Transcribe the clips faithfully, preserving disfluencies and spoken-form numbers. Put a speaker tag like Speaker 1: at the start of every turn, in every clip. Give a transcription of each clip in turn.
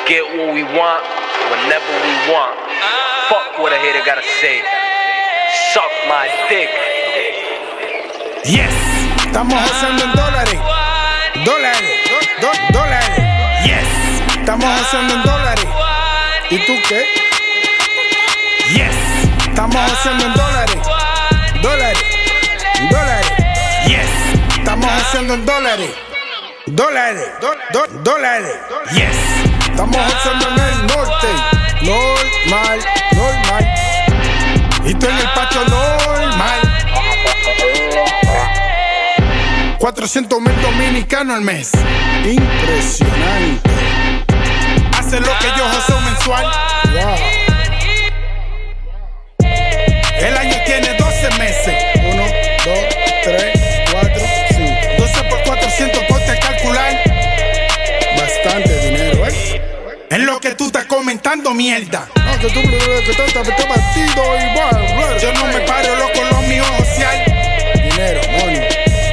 Speaker 1: get what we want, whenever we want. Fuck what a hater gotta say. Suck my dick.
Speaker 2: Yes, estamos haciendo en dólares. Dólares, do, do, dólares. Yes, estamos haciendo en dólares. ¿Y tú qué? Yes, estamos haciendo en dólares. Dólares, dólares. Yes, estamos haciendo en dólares. Dólares, do, do, dólares. Yes, estamos haciendo en el norte. Normal, normal. Y tú en el patio normal. cuatrocientos mil dominicanos al mes. Impresionante. Hace lo que yo hago mensual. Wow. El año tiene doce meses. Uno, dos, tres, cuatro, cinco. doce por cuatrocientos, ponte a calcular. Bastante dinero, ¿eh? En lo que tú estás comentando, mierda. No, que tú que tú estás batido igual. Yo no me paro, loco, los míos social. Dinero, money.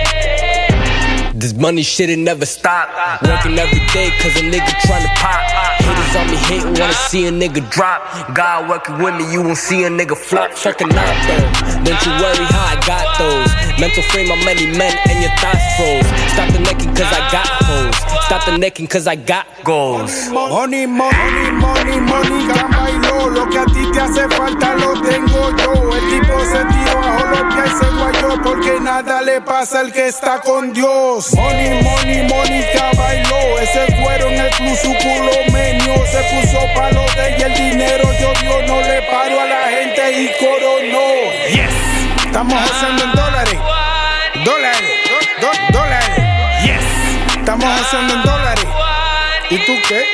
Speaker 3: This money shit'll never stop. Working every day cause a nigga tryna pop. Haters on me hating, wanna see a nigga drop. God working with me, you won't see a nigga flop. Fucking out though, don't you worry how I got those. Mental frame of many men and your thoughts froze. Stop the necking cause I got hoes. Stop the necking cause I got goals.
Speaker 2: Money, money, money, money, gamba y lo. Lo que a ti te hace falta lo tengo yo. El tipo se tiró bajo los pies y se guayó. Porque nada le pasa al que está con Dios. Money, money, money, bailó. Ese cuero en el club su culo menio. Se puso palo de y el dinero yo Dios no le paro a la gente y coronó. Yes, estamos haciendo en dólares. Dólares, do, do, dólares. Yes, estamos haciendo en dólares. ¿Y tú qué?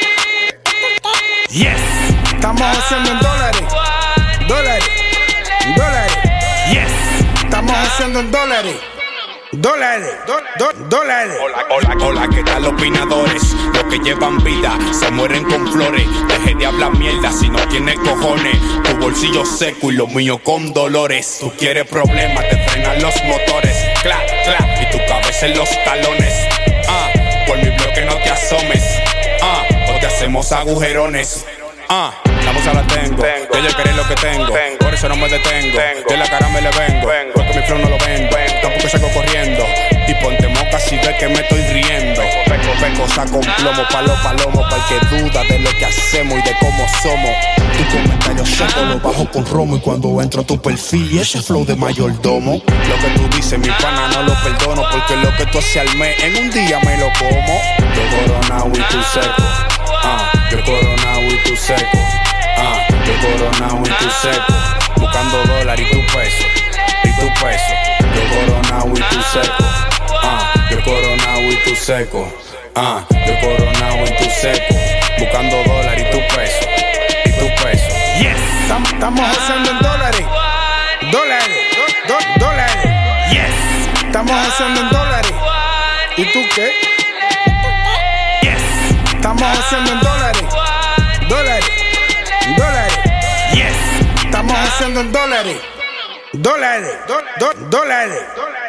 Speaker 2: Yes, estamos haciendo en dólares. Dólares, dólares. Yes, estamos haciendo en dólares. Dólares, do, do, dólares.
Speaker 4: Hola, hola, hola, ¿qué tal opinadores? Los que llevan vida se mueren con flores. Deje de hablar mierda si no tienes cojones. Tu bolsillo seco y lo mío con dolores. Tú quieres problemas, te frenan los motores. Clac, clac, y tu cabeza en los talones. Ah, por mi bloque no te asomes. Ah, o te hacemos agujerones. Ah, la bolsa la tengo, tengo. De ella querer lo que tengo. tengo, por eso no me detengo. Tengo. De la cara me le vengo, vengo. Porque mi flow no lo vendo, vengo. Tampoco salgo corriendo. Y ponte moca si ves que me estoy riendo. Peco, peco, saco un plomo, palo, palomo. Para el que duda de lo que hacemos y de cómo somos. Tu comentario seco lo bajo con romo. Y cuando entro a tu perfil y ese flow de mayordomo. Lo que tú dices, mi pana, no lo perdono. Porque lo que tú haces al mes, en un día me lo como. Yo coronao y tú seco. Ah, yo coronao y tú seco. Ah, yo coronao y tú seco. Buscando dólar y tu peso. Y tu peso. Yo coronao y tú seco. Ah, yo coronao y tú seco. Ah, yo coronao y tú seco. Buscando dólar y tu peso. Y tu peso.
Speaker 2: Yes, estamos haciendo en dólares. Dólares, do, do, dólares. Yes, estamos haciendo en dólares. ¿Y tú qué? Yes, estamos haciendo en dólares. Dólares, dólares. Yes, estamos haciendo en dólares. Dólares, do, do, dólares.